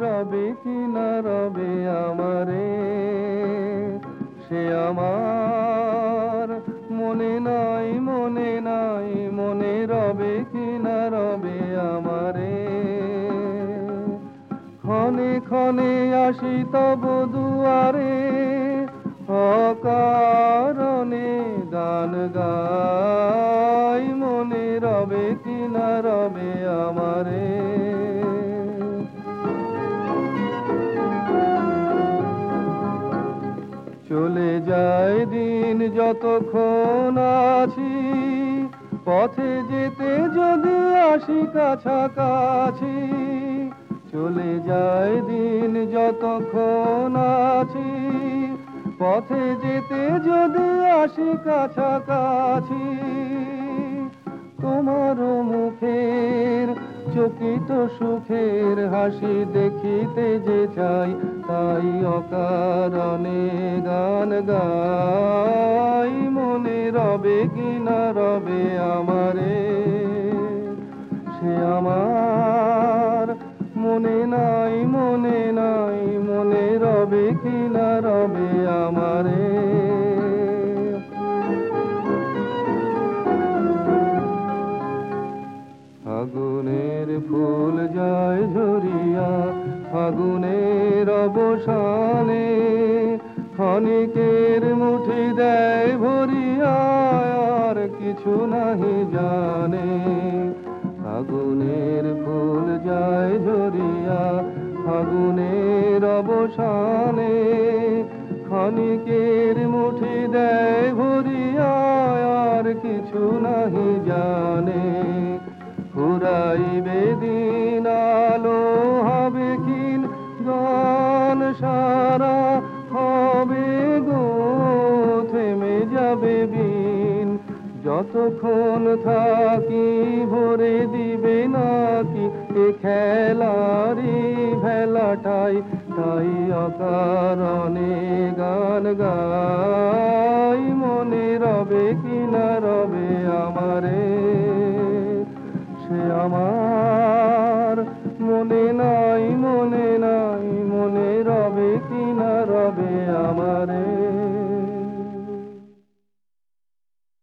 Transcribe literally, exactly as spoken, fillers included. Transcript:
রবে কি না রবে আমারে, সে আমার মনে নাই মনে নাই, মনে রবে কি না রবে আমারে। ক্ষণে ক্ষণে আসি তব দুয়ারে, অকারণে গান গাই, মনে রবে কি না রবে আমারে। চলে যায় দিন যতক্ষণ আছি, পথে যেতে যদি আসি কাছাকাছি। চলে যায় দিন যতক্ষণ আছি, পথে যেতে যদি আসি কাছাকাছি। তোমার মুখের চকিত সুখের হাসি দেখিতে যে চাই, তাই অকারণে গান গাই, মনে রবে কি না রবে আমারে। সে আমার মনে নাই মনে নাই, মনে রবে কি না রবে আমারে। ফাগুনের ফুল যায় ঝরিয়া, ফাগুনের অবসানে ক্ষণিকের মুঠি দেয় ভরিয়া, আর কিছু নাহি জানে। ফাগুনের ফুল যায় ঝরিয়া, ফাগুনের অবসানে ক্ষণিকের মুঠি দেয় ভরিয়া, আর কিছু নাহি জানে। ফুরাইবে দিন আলো হবে ক্ষীণ, গান সারা হবে গো থেমে যাবে বিন। যতক্ষণ থাকি ভরে দিবে নাকি এ খেলারি ভেলাটাই, তাই অকারণে গান গাই, মনে রবে কি না রবে আমারে। সে আমার